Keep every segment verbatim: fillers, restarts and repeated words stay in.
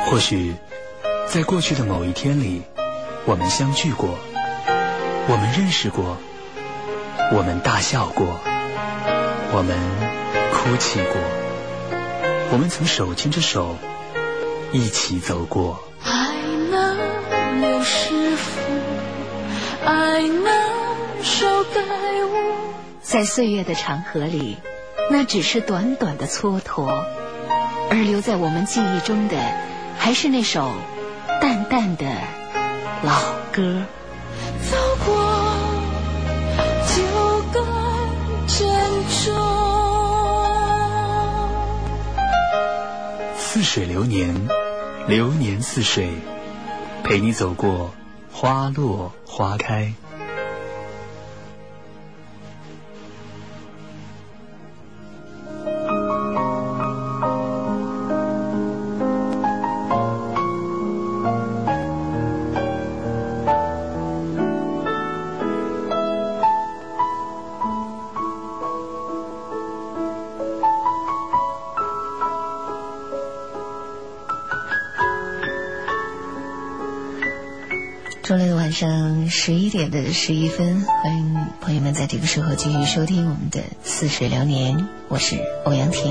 或许在过去的某一天里，我们相聚过，我们认识过，我们大笑过，我们哭泣过，我们曾手牵着手一起走过。 爱能有师傅，爱能手改我。 在岁月的长河里，那只是短短的蹉跎，而留在我们记忆中的还是那首淡淡的老歌。 走过就该珍重。 似水流年，流年似水，陪你走过花落花开。 周六的晚上十一点的十一分，欢迎朋友们在这个时候继续收听我们的似水流年，我是欧阳婷。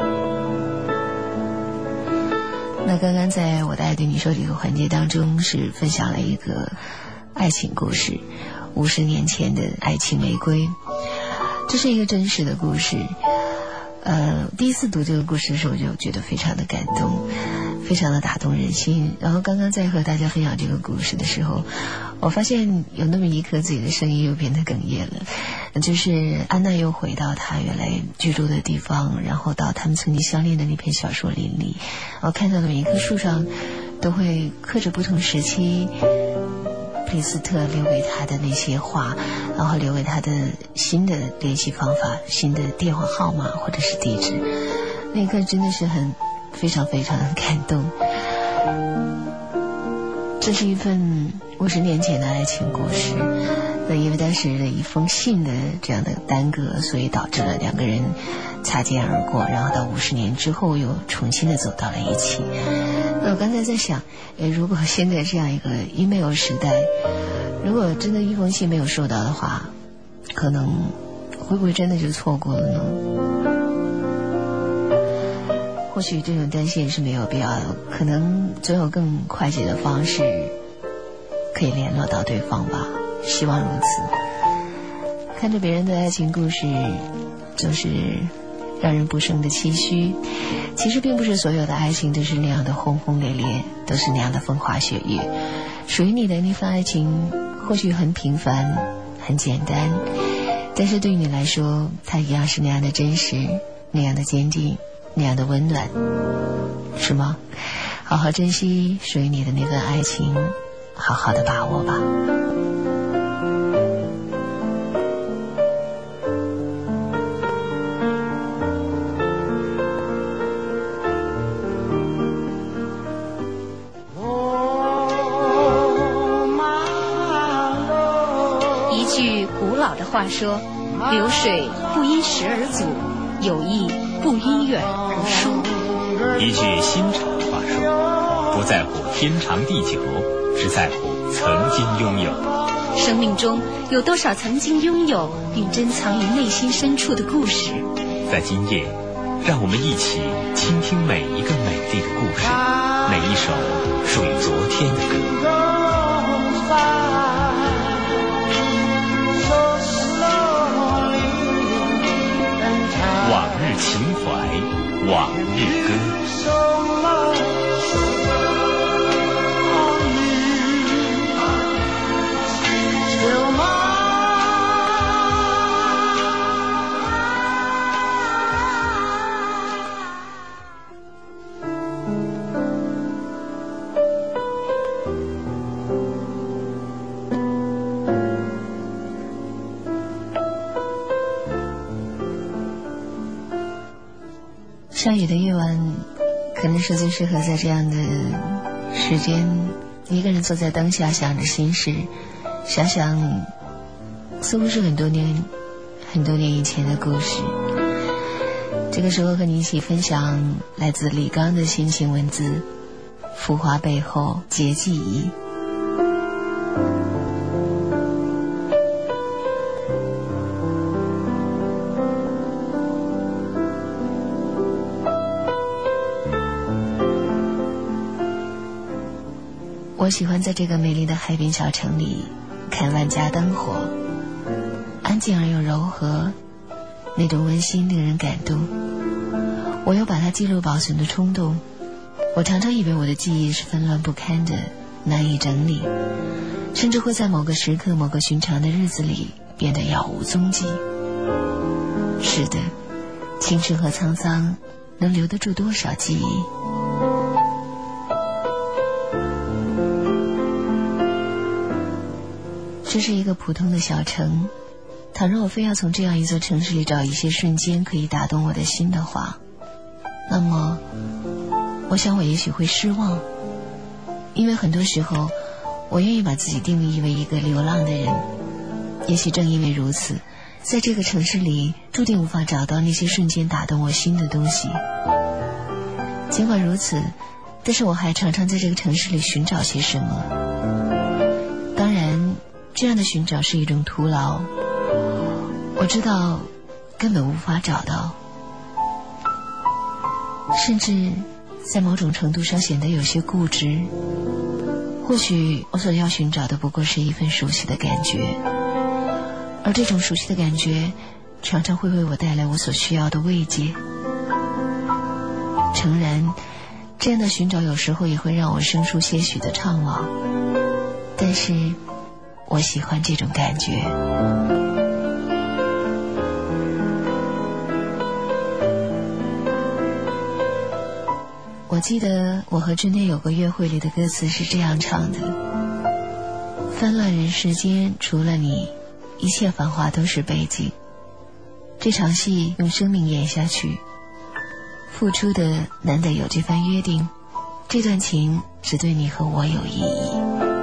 那刚刚在我的爱对你说这个环节当中，是分享了一个爱情故事，五十年前的爱情玫瑰，这是一个真实的故事。呃，第一次读这个故事的时候，我就觉得非常的感动，非常的打动人心。然后刚刚在和大家分享这个故事的时候，我发现有那么一刻自己的声音又变得哽咽了，就是安娜又回到她原来居住的地方，然后到他们曾经相恋的那片小树林里，我看到的每一棵树上都会刻着不同时期普里斯特留给他的那些话，然后留给他的新的联系方法、新的电话号码或者是地址。那一刻真的是很非常非常的感动。这是一份五十年前的爱情故事，那因为当时的一封信的这样的耽搁，所以导致了两个人擦肩而过，然后到五十年之后又重新的走到了一起。那我刚才在想，诶，如果现在这样一个 email 时代，如果真的一封信没有收到的话，可能会不会真的就错过了呢？或许这种担心是没有必要的，可能总有更快捷的方式可以联络到对方吧，希望如此。看着别人的爱情故事，就是让人不胜的唏嘘。其实并不是所有的爱情都是那样的轰轰烈烈，都是那样的风花雪月。属于你的那份爱情或许很平凡很简单，但是对于你来说，它一样是那样的真实，那样的坚定，那样的温暖，是吗？好好珍惜属于你的那份爱情，好好的把握吧。一句古老的话说，流水不因时而阻，友谊不因远而疏。 一句新潮的话说，不在乎天长地久，只在乎曾经拥有。 生命中有多少曾经拥有并珍藏于内心深处的故事？ 在今夜，让我们一起倾听每一个美丽的故事，每一首属于昨天的歌。往日情怀，往日歌。 下雨的夜晚可能是最适合在这样的时间一个人坐在灯下想着心事，想想似乎是很多年很多年以前的故事。这个时候和你一起分享来自李刚的心情文字， 浮华背后结记忆。我喜欢在这个美丽的海滨小城里看万家灯火，安静而又柔和，那种温馨令人感动。我有把它记录保存的冲动，我常常以为我的记忆是纷乱不堪的，难以整理，甚至会在某个时刻某个寻常的日子里变得杳无踪迹。是的，青春和沧桑能留得住多少记忆？这是一个普通的小城，倘若我非要从这样一座城市里找一些瞬间可以打动我的心的话，那么我想我也许会失望。因为很多时候我愿意把自己定义为一个流浪的人，也许正因为如此，在这个城市里注定无法找到那些瞬间打动我心的东西。尽管如此，但是我还常常在这个城市里寻找些什么。当然这样的寻找是一种徒劳，我知道根本无法找到，甚至在某种程度上显得有些固执。或许我所要寻找的不过是一份熟悉的感觉，而这种熟悉的感觉常常会为我带来我所需要的慰藉。诚然，这样的寻找有时候也会让我生出些许的怅惘，但是我喜欢这种感觉。我记得我和之内有个约会里的歌词是这样唱的：纷乱人世间，除了你，一切繁华都是背景。这场戏用生命演下去，付出的难得有这番约定，这段情只对你和我有意义。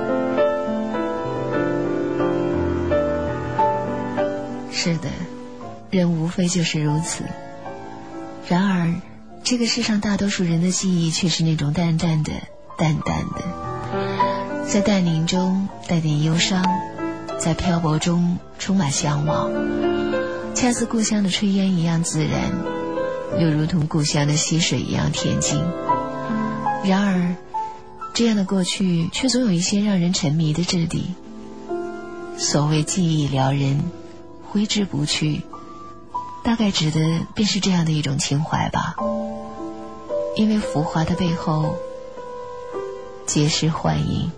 是的，人无非就是如此。然而这个世上大多数人的记忆却是那种淡淡的淡淡的，在淡宁中带点忧伤，在漂泊中充满向往，恰似故乡的炊烟一样自然，又如同故乡的溪水一样恬静。然而这样的过去却总有一些让人沉迷的质地。所谓记忆撩人，挥之不去，大概指的便是这样的一种情怀吧。因为浮华的背后皆是幻影。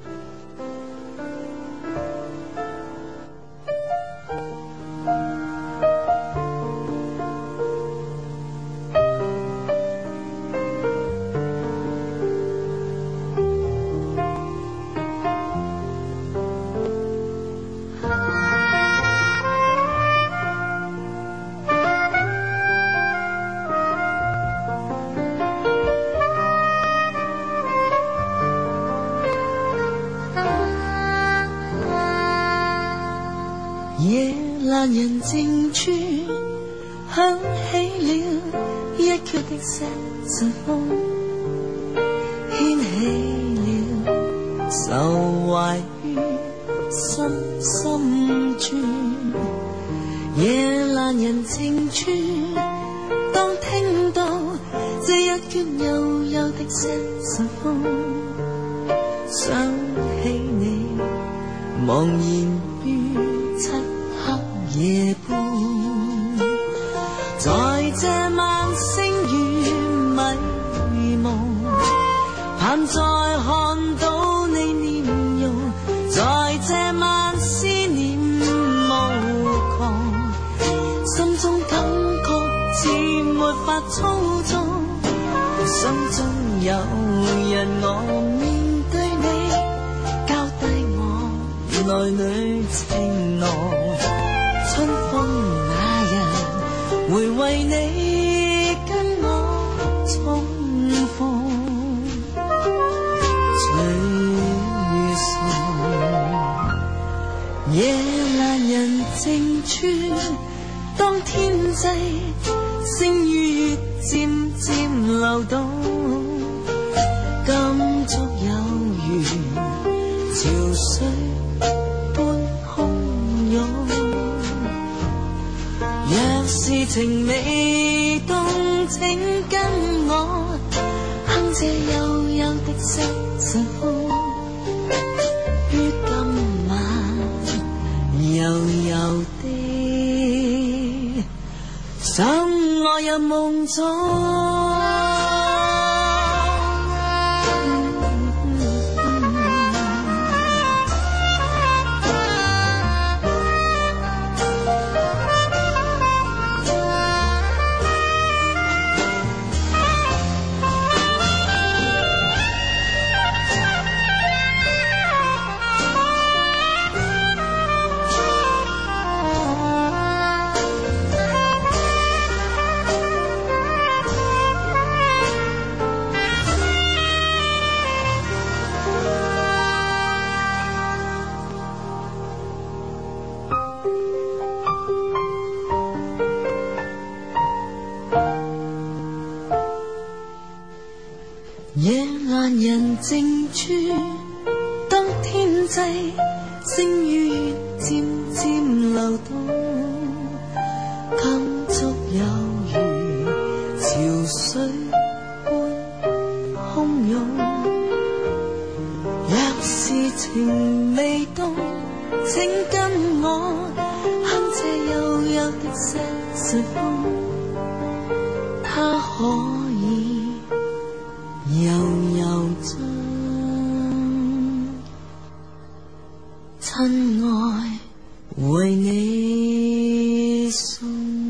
夜阑人靜處響起了一闕的色塵風，掀起了愁懷於心深處。夜闌人靜處，當聽到這一闕幽幽的色塵風，想起你茫然於漆黑夜半，在這晚星與迷蒙，盼再看到你面容，在這晚思念無窮，心中感覺似沒法操縱，心中有人我面對你，交低我內裏情濃，春風那日會為你跟我重逢，隨送夜闌人靜處，當天際星與月漸漸流動，感觸情未凍，請跟我哼這幽幽的瑟瑟風，於今晚柔柔地滲我入夢中。人靜處，當天際星與月漸漸流動，感觸有如潮水般洶湧。若是情未凍，請跟我哼這幽幽的瑟瑟風，它可以柔柔中親愛為你送。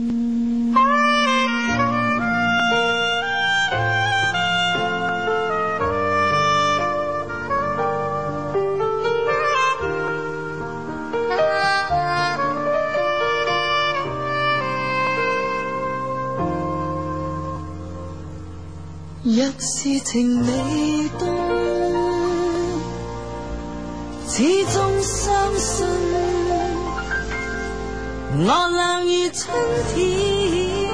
若是情未凍，始終相信我倆如春天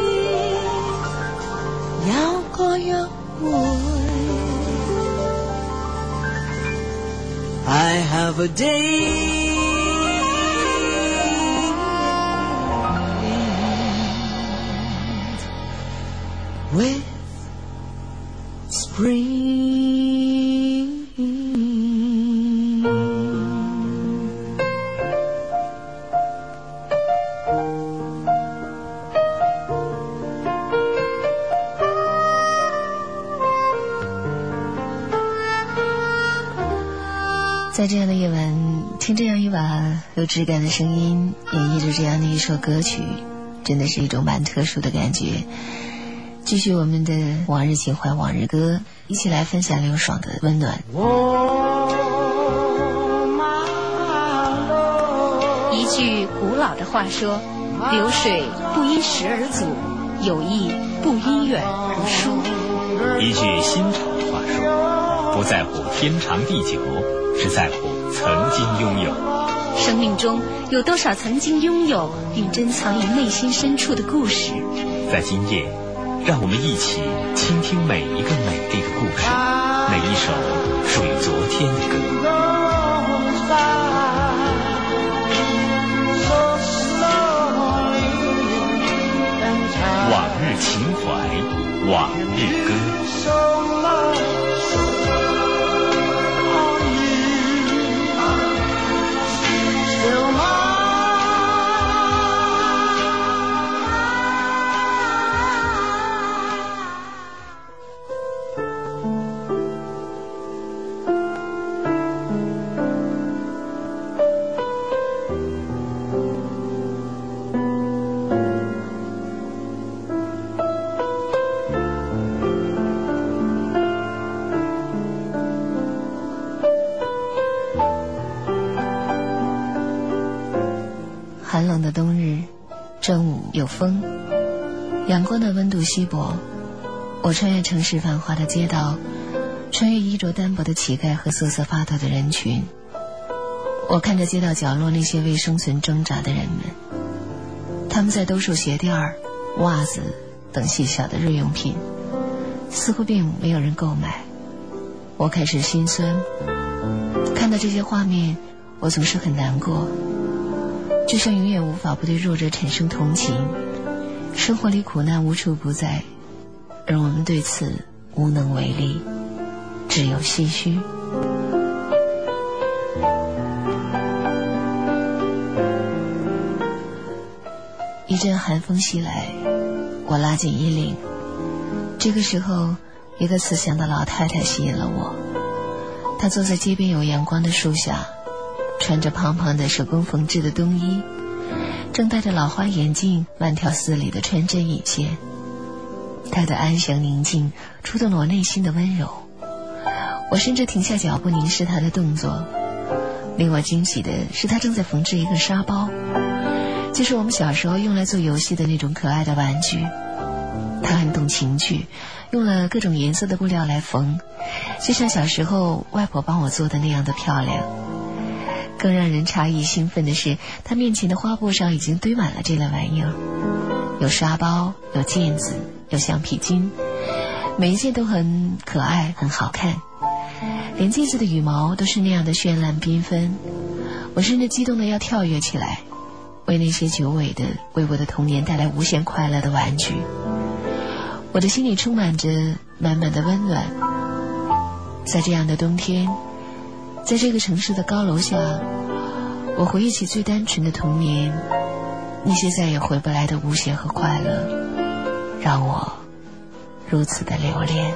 有個約會。I have a day with spring。 在这样的夜晚，听这样一把有质感的声音，演绎着这样的一首歌曲，真的是一种蛮特殊的感觉。继续我们的往日情怀往日歌，一起来分享刘爽的温暖。 一句古老的话说，流水不因时而阻，友谊不因远而疏。 一句新潮的话说，不在乎天长地久，只在乎曾经拥有。 生命中有多少曾经拥有并珍藏于内心深处的故事？ 在今夜，让我们一起倾听每一个美丽的故事，每一首属于昨天的歌。往日情怀，往日歌。 寒冷的冬日，正午有风，阳光的温度稀薄。我穿越城市繁华的街道，穿越衣着单薄的乞丐和瑟瑟发抖的人群。我看着街道角落那些为生存挣扎的人们，他们在兜售鞋垫儿、袜子等细小的日用品，似乎并没有人购买。我开始心酸，看到这些画面，我总是很难过，就像永远无法不对弱者产生同情， 生活里苦难无处不在，而我们对此无能为力，只有唏嘘。一阵寒风袭来，我拉紧衣领。这个时候，一个慈祥的老太太吸引了我。她坐在街边有阳光的树下，穿着胖胖的手工缝制的冬衣，正戴着老花眼镜，慢条斯理地穿针引线。她的安详宁静触动了我内心的温柔，我甚至停下脚步凝视她的动作。令我惊喜的是，她正在缝制一个沙包，就是我们小时候用来做游戏的那种可爱的玩具。她很懂情趣，用了各种颜色的布料来缝，就像小时候外婆帮我做的那样的漂亮。更让人诧异兴奋的是，她面前的花布上已经堆满了这类玩意儿，有沙包，有毽子，有橡皮筋，每一件都很可爱，很好看，连毽子的羽毛都是那样的绚烂缤纷。我甚至激动得要跳跃起来，为那些久违的、为我的童年带来无限快乐的玩具。我的心里充满着满满的温暖。在这样的冬天，在这个城市的高楼下，我回忆起最单纯的童年，那些再也回不来的无邪和快乐，让我如此的留恋。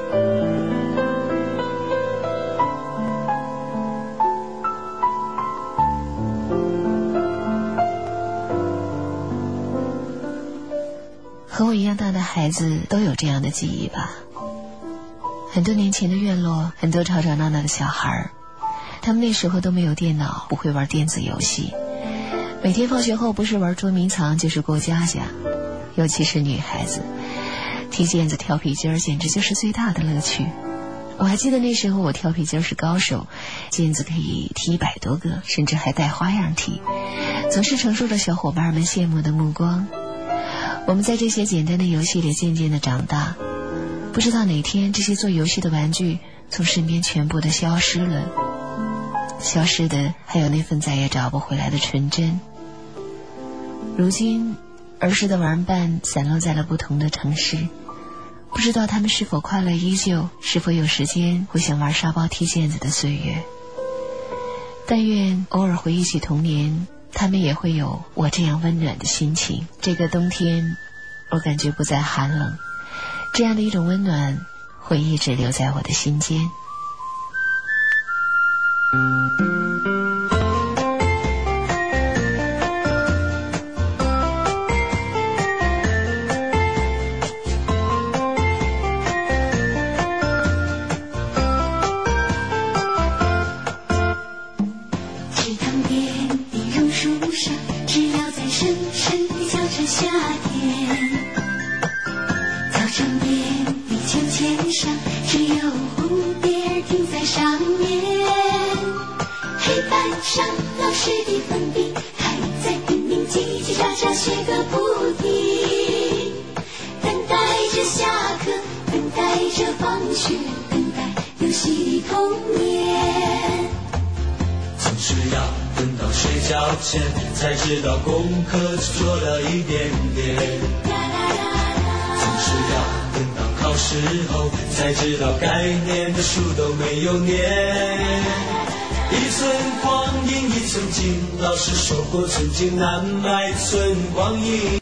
和我一样大的孩子都有这样的记忆吧。很多年前的院落，很多吵吵闹闹的小孩，他们那时候都没有电脑，不会玩电子游戏，每天放学后不是玩捉迷藏就是过家家。尤其是女孩子，踢毽子跳皮筋儿简直就是最大的乐趣。我还记得那时候我跳皮筋是高手，毽子可以踢一百多个，甚至还带花样踢，总是承受着小伙伴们羡慕的目光。我们在这些简单的游戏里渐渐的长大，不知道哪天这些做游戏的玩具从身边全部的消失了，消失的还有那份再也找不回来的纯真。如今儿时的玩伴散落在了不同的城市，不知道他们是否快乐依旧，是否有时间回想玩沙包踢毽子的岁月。但愿偶尔回忆起童年，他们也会有我这样温暖的心情。这个冬天我感觉不再寒冷，这样的一种温暖会一直留在我的心间。 才知道功课只做了一点点，总是要等到考试后才知道该念的书都没有念。一寸光阴一寸金，老师说过寸金难买寸光阴。